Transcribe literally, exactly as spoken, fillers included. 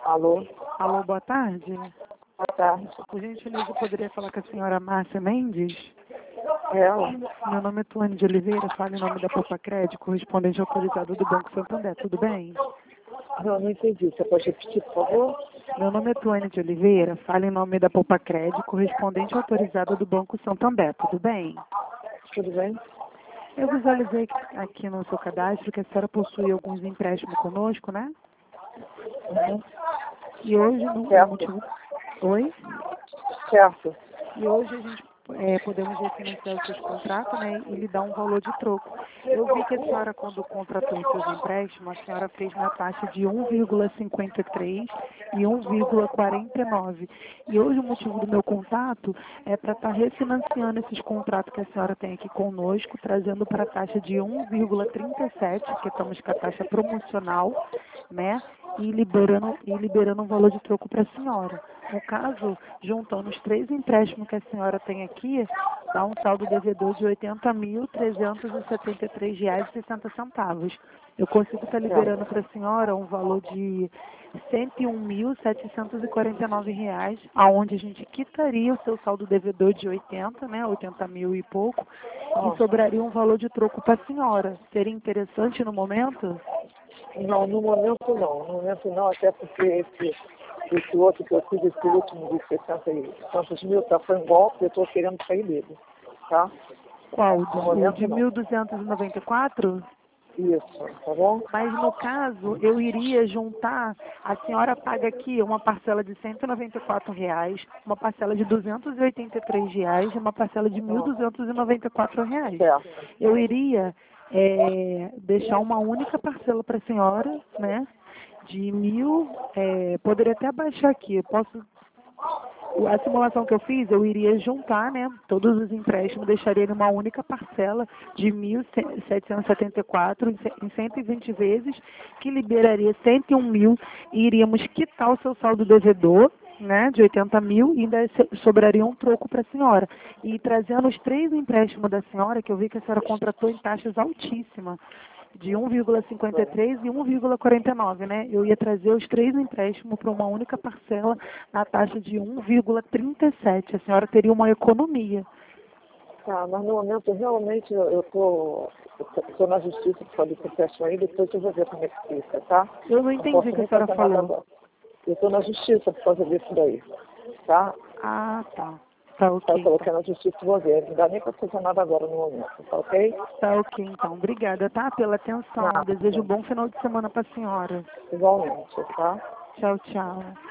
Alô? Alô, boa tarde. Boa tarde. Por gentileza, eu poderia falar com a senhora Márcia Mendes? Ela? Meu nome é Tuane de Oliveira, falo em nome da Poupa Crédito, correspondente autorizado do Banco Santander. Tudo bem? Não, não entendi. Você pode repetir, por favor? Meu nome é Tuane de Oliveira, falo em nome da Poupa Crédito, correspondente autorizado do Banco Santander. Tudo bem? Tudo bem? Eu visualizei aqui no seu cadastro que a senhora possui alguns empréstimos conosco, né? Uhum. E hoje, no, no Certo. motivo... Oi? Certo. E hoje a gente é, podemos refinanciar os seus contratos, né, e lhe dar um valor de troco. Eu vi que a senhora, quando contratou os seus empréstimos, a senhora fez na taxa de um vírgula cinquenta e três e um vírgula quarenta e nove. E hoje o motivo do meu contato é para estar refinanciando esses contratos que a senhora tem aqui conosco, trazendo para a taxa de um vírgula trinta e sete, que estamos com a taxa promocional, né, e liberando, e liberando um valor de troco para a senhora. No caso, juntando os três empréstimos que a senhora tem aqui, dá um saldo devedor de oitenta mil trezentos e setenta e três reais e sessenta centavos. Eu consigo estar liberando para a senhora um valor de cento e um mil setecentos e quarenta e nove reais, aonde a gente quitaria o seu saldo devedor de oitenta, né, oitenta mil e pouco, e sobraria um valor de troco para a senhora. Seria interessante no momento? Não, no momento não. No momento não, até porque esse, esse outro que eu fiz, esse último de sessenta e tantos mil, tá, foi um golpe, eu estou querendo sair dele. Tá? Qual? No Do, o momento de não. mil duzentos e noventa e quatro? Isso, tá bom? Mas no caso, eu iria juntar, a senhora paga aqui uma parcela de cento e noventa e quatro reais, uma parcela de duzentos e oitenta e três reais e uma parcela de mil duzentos e noventa e quatro reais. Certo. Eu iria é, deixar uma única parcela para a senhora, né, de mil, é, poderia até abaixar aqui, eu posso... A simulação que eu fiz, eu iria juntar, né, todos os empréstimos, deixaria em uma única parcela de mil setecentos e setenta e quatro em cento e vinte vezes, que liberaria cento e um mil e iríamos quitar o seu saldo devedor, né, de oitenta mil, e ainda sobraria um troco para a senhora. E trazendo os três empréstimos da senhora, que eu vi que a senhora contratou em taxas altíssimas, de um vírgula cinquenta e três e um vírgula quarenta e nove, né? Eu ia trazer os três empréstimos para uma única parcela na taxa de um vírgula trinta e sete. A senhora teria uma economia. Tá, mas no momento realmente eu estou tô, tô na justiça por causa do processo aí, depois eu vou ver como é que fica, tá? Eu não entendi o que a senhora falou. Eu estou na justiça por causa disso daí, tá? Ah, tá. Tá Tá, eu ok. coloquei na justiça e vou ver. Não dá nem para fazer nada agora no momento, tá ok? Tá ok, então. Obrigada, tá? Pela atenção. Nada. Desejo um bom final de semana para a senhora. Igualmente, tá? Tchau, tchau.